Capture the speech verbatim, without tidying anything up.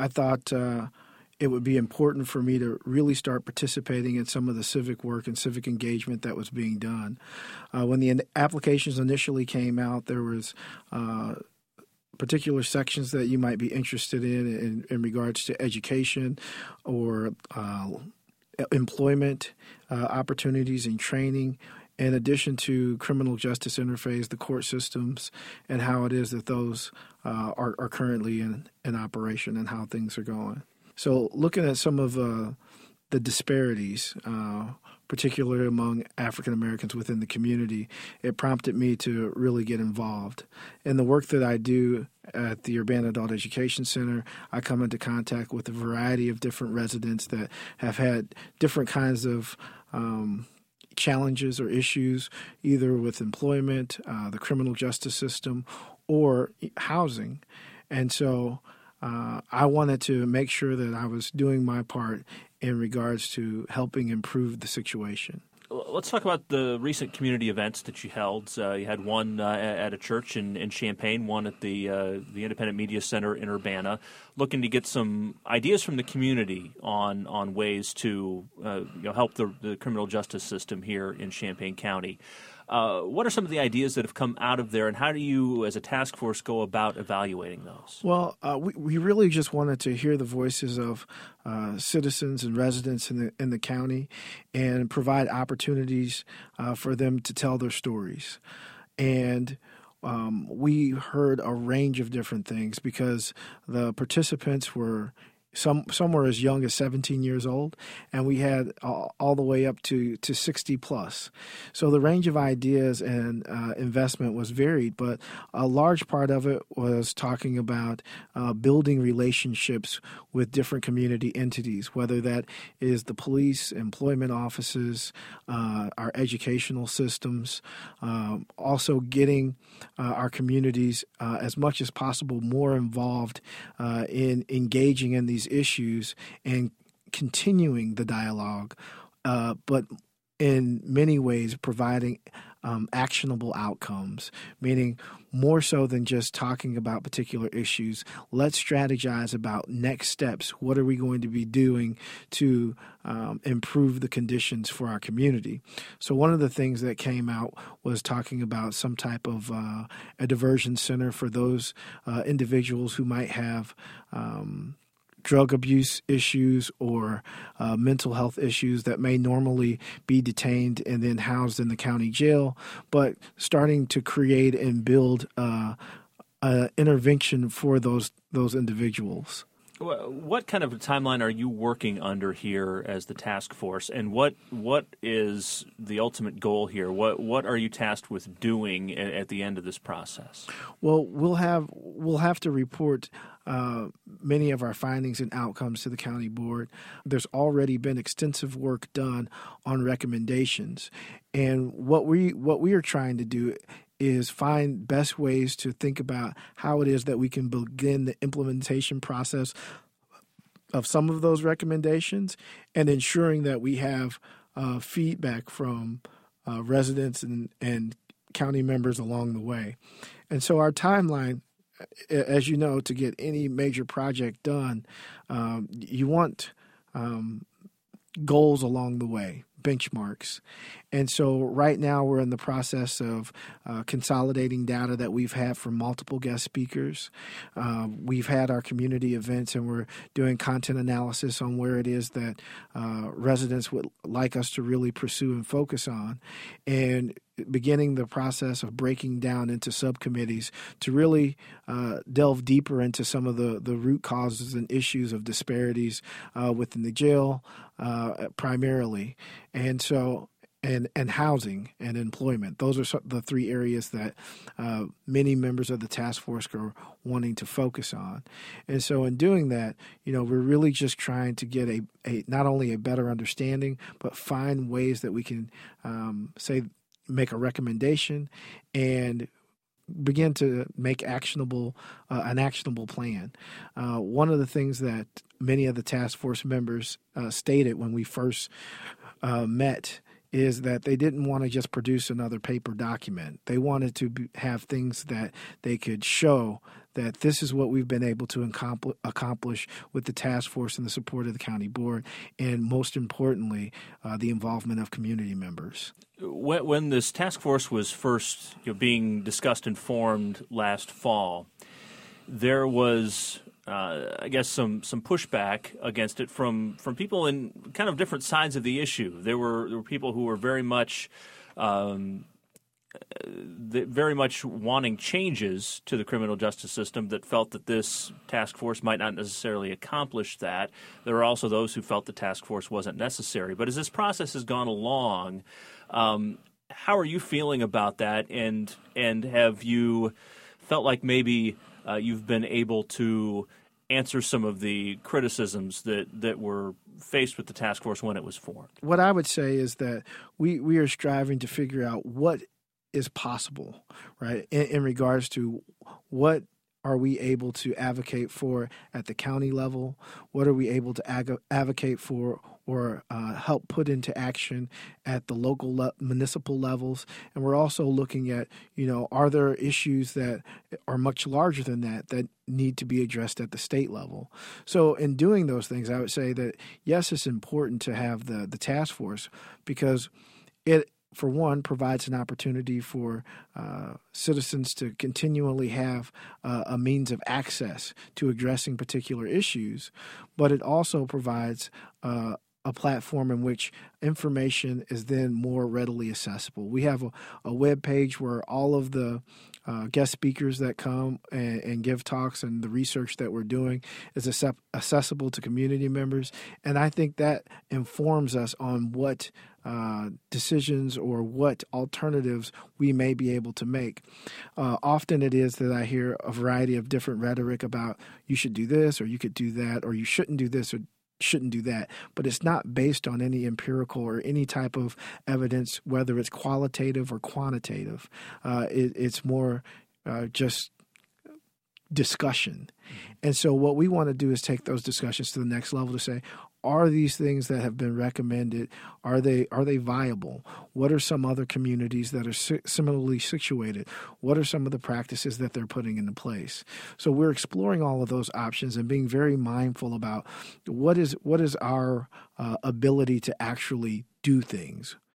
I thought uh, it would be important for me to really start participating in some of the civic work and civic engagement that was being done. Uh, when the in- applications initially came out, there was uh, particular sections that you might be interested in in, in regards to education or uh, employment uh, opportunities and training, in addition to criminal justice interface, the court systems, and how it is that those uh, are, are currently in, in operation and how things are going. So looking at some of uh, the disparities, uh, particularly among African Americans within the community, it prompted me to really get involved. In the work that I do at the Urbana Adult Education Center, I come into contact with a variety of different residents that have had different kinds of um, challenges or issues, either with employment, uh, the criminal justice system, or housing. And so uh, I wanted to make sure that I was doing my part in regards to helping improve the situation. Let's talk about the recent community events that you held. Uh, you had one uh, at a church in, in Champaign, one at the uh, the Independent Media Center in Urbana, looking to get some ideas from the community on on ways to uh, you know, help the, the criminal justice system here in Champaign County. Uh, what are some of the ideas that have come out of there, and how do you, as a task force, go about evaluating those? Well, uh, we, we really just wanted to hear the voices of uh, citizens and residents in the in the county and provide opportunities uh, for them to tell their stories. And um, we heard a range of different things because the participants were Some some were as young as seventeen years old, and we had all, all the way up to, to sixty plus. So the range of ideas and uh, investment was varied, but a large part of it was talking about uh, building relationships with different community entities, whether that is the police, employment offices, uh, our educational systems, um, also getting uh, our communities uh, as much as possible more involved uh, in engaging in these issues and continuing the dialogue, uh, but in many ways providing um, actionable outcomes, meaning more so than just talking about particular issues. Let's strategize about next steps. What are we going to be doing to um, improve the conditions for our community? So one of the things that came out was talking about some type of uh, a diversion center for those uh, individuals who might have um, drug abuse issues or uh, mental health issues that may normally be detained and then housed in the county jail, but starting to create and build uh, an intervention for those those individuals. What kind of a timeline are you working under here as the task force, and what what is the ultimate goal here? What what are you tasked with doing at, at the end of this process? Well, we'll have we'll have to report uh, many of our findings and outcomes to the county board. There's already been extensive work done on recommendations, and what we what we are trying to do is find best ways to think about how it is that we can begin the implementation process of some of those recommendations and ensuring that we have uh, feedback from uh, residents and, and county members along the way. And so our timeline, as you know, to get any major project done, um, you want um, goals along the way, benchmarks. And so right now we're in the process of uh, consolidating data that we've had from multiple guest speakers. Uh, we've had our community events, and we're doing content analysis on where it is that uh, residents would like us to really pursue and focus on, and beginning the process of breaking down into subcommittees to really uh, delve deeper into some of the, the root causes and issues of disparities uh, within the jail uh, primarily. And so And, and housing and employment. Those are the three areas that uh, many members of the task force are wanting to focus on. And so in doing that, you know, we're really just trying to get a, a not only a better understanding, but find ways that we can um, say, make a recommendation and begin to make actionable uh, an actionable plan. Uh, one of the things that many of the task force members uh, stated when we first uh, met is that they didn't want to just produce another paper document. They wanted to be, have things that they could show that this is what we've been able to accompli- accomplish with the task force and the support of the county board, and most importantly, uh, the involvement of community members. When, when this task force was first you know, being discussed and formed last fall, there was, uh, I guess, some some pushback against it from from people in kind of different sides of the issue. There were there were people who were very much, um, very much wanting changes to the criminal justice system that felt that this task force might not necessarily accomplish that. There are also those who felt the task force wasn't necessary. But as this process has gone along, um, how are you feeling about that? And and have you felt like maybe Uh, you've been able to answer some of the criticisms that, that were faced with the task force when it was formed? What I would say is that we, we are striving to figure out what is possible, right, in, in regards to what are we able to advocate for at the county level? What are we able to ag- advocate for or uh, help put into action at the local le- municipal levels? And we're also looking at, you know, are there issues that are much larger than that that need to be addressed at the state level? So in doing those things, I would say that, yes, it's important to have the, the task force because it, for one, provides an opportunity for uh, citizens to continually have uh, a means of access to addressing particular issues, but it also provides uh, a platform in which information is then more readily accessible. We have a, a web page where all of the uh, guest speakers that come and, and give talks and the research that we're doing is accept, accessible to community members. And I think that informs us on what uh, decisions or what alternatives we may be able to make. Uh, often it is that I hear a variety of different rhetoric about you should do this or you could do that or you shouldn't do this or shouldn't do that, but it's not based on any empirical or any type of evidence, whether it's qualitative or quantitative. Uh, it, it's more uh, just discussion. And so what we want to do is take those discussions to the next level to say, are these things that have been recommended, are they are they viable? What are some other communities that are si- similarly situated? What are some of the practices that they're putting into place? So we're exploring all of those options and being very mindful about what is what is our uh, ability to actually do things.